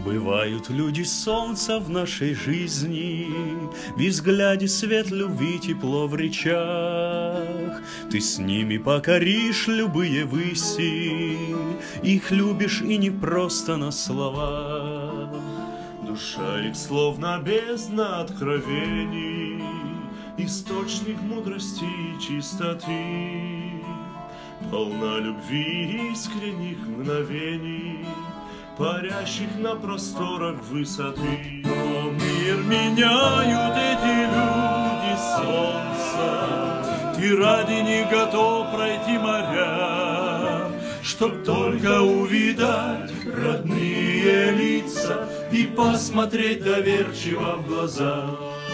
Бывают люди солнца в нашей жизни, В взгляде свет любви, тепло в речах. Ты с ними покоришь любые выси, Их любишь и не просто на словах. Душа их словно бездна откровений, Источник мудрости и чистоты, полна любви и искренних мгновений, парящих на просторах высоты. Но мир меняют эти люди солнца, Ты ради них готов пройти моря, Чтоб только увидать родные лица И посмотреть доверчиво в глаза.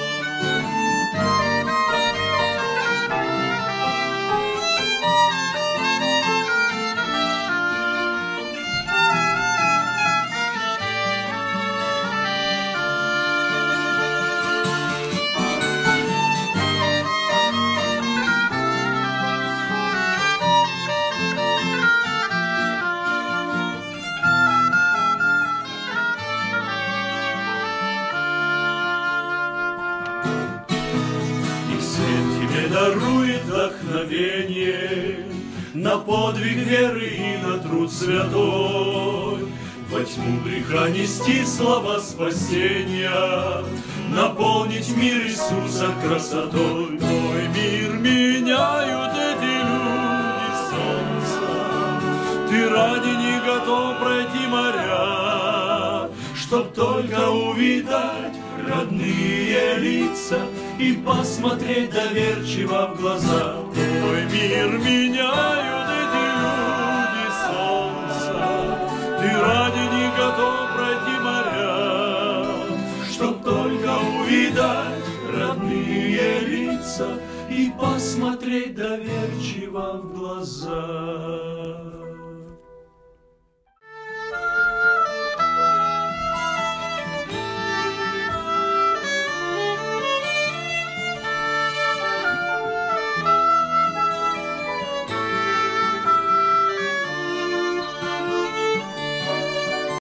Дарует вдохновение на подвиг веры и на труд святой, во тьму греха нести слова спасения, наполнить мир Иисуса красотой. Твой мир меняют эти люди солнца, Ты ради них готов пройти моря, Чтоб только увидать родные лица И посмотреть доверчиво в глаза. Твой мир меняют эти люди солнца, Ты ради них готов пройти моря, Чтоб только увидать родные лица И посмотреть доверчиво в глаза.